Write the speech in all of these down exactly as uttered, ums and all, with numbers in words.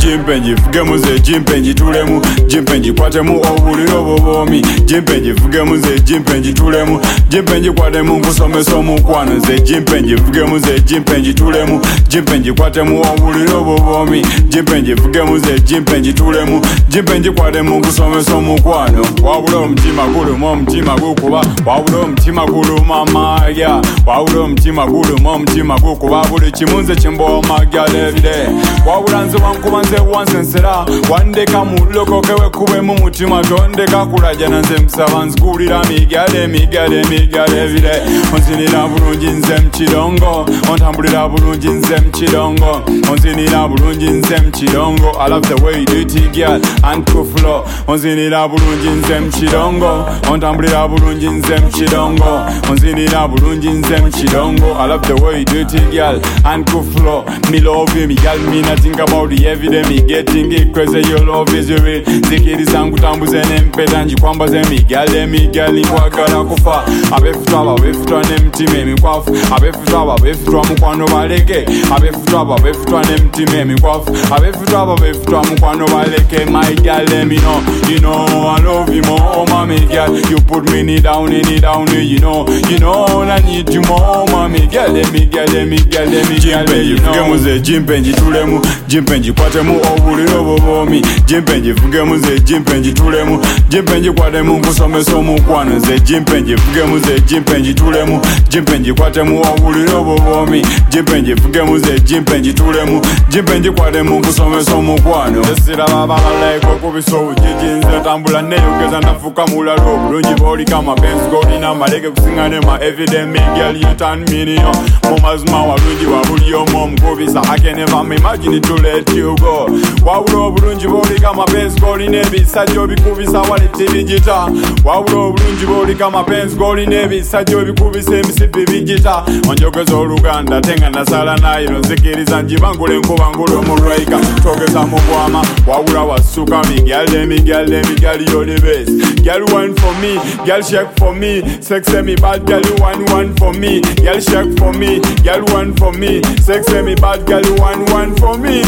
jimpenji fuge muze jimpenji tulemu jimpenji kwatemu obuliro bobomi jimpenji fuge muze jimpenji tulemu jimpenji kwatemu kusomesa omukwano ze jimpenji fuge muze jimpenji tulemu jimpenji kwatemu obuliro bobomi jimpenji fuge muze jimpenji tulemu jimpenji kwatemu kusomesa omukwano wabula omutima guluma omutima gukuba wabula omutima guluma amagya wabula omutima guluma omutima gukuba buli kimunze kimbomagya levide wabula nze wankuba nze wansensera wandeka mulokokewe kubemu mutima tondeka kulajana nze musaba nzigulira migale migale migale vide onzinira bulungi nze mukidongo ontambulira bulungi nze mukidongo onzinira bulungi nze mukidongo I love the way you do it girl and to flow onzinira bulungi nze mukidongo ontambulira bulungi nze mukidongo onzinira bulungi nze mukidongo I love the way you do it girl and to flow me love you me girl me not think about the every day me getting it crazy your love is real zikiriza ngutambuze nempeta njikwambaze me girl me girl nkwagala kufa abefutwa abefutwa n'emitima emikwafu abefutwa abefutwa mukwano baleke abefutwa abefutwa n'emitima emikwafu abefutwa abefutwa mukwano baleke my girl let me know you know I love you more oh mommy girl you put me down in it down you know you know I need you more mommy girl let me girl let me girl let me girl you know fuge muze jimpenji tulemu jimpenji kwatemu obuliro bobomi jimpenji fuge muze jimpenji tulemu jimpenji kwatemu kusomesa omukwano ze jimpenji fuge muze jimpenji tulemu jimpenji kwatemu obuliro bobomi jimpenji fuge muze jimpenji tulemu jimpenji kwatemu kusomesa omukwano esira babaleko kubiso ujijinze tambula neyogeza nafuka mulalo obulungi bolika mapenzi golina maleke kusingane ma everyday me girl you turn me on mumazima walungi wabuli omu omukubisa I can never imagine to let you go wabula obulungi bolika mapenzi golina ebisajja obikubisa walete bijita wabula obulungi bolika mapenzi golina ebisajja obikubisa emisipi bijita onjogeza oluganda tenga nasala nayo nzikiriza njibangula enkuba ngula omulwaika togeza mu bwama wabula wasuka mi girl me girl me girl you're the best girl one for me girl shake for me sexy me bad girl you one one for me girl shake for me girl one for me sexy me bad girl you one one for me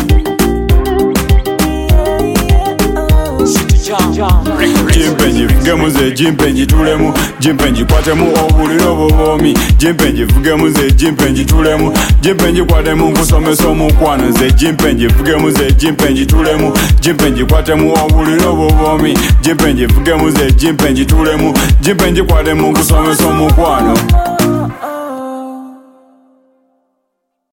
jimpenji fuge muze jimpenji tulemu jimpenji kwatemu obuliro bobomi jimpenji fuge muze jimpenji tulemu jimpenji kwatemu kusomesa omukwano ze jimpenji fuge muze jimpenji tulemu jimpenji kwatemu obuliro bobomi jimpenji fuge muze jimpenji tulemu jimpenji kwatemu kusomesa omukwano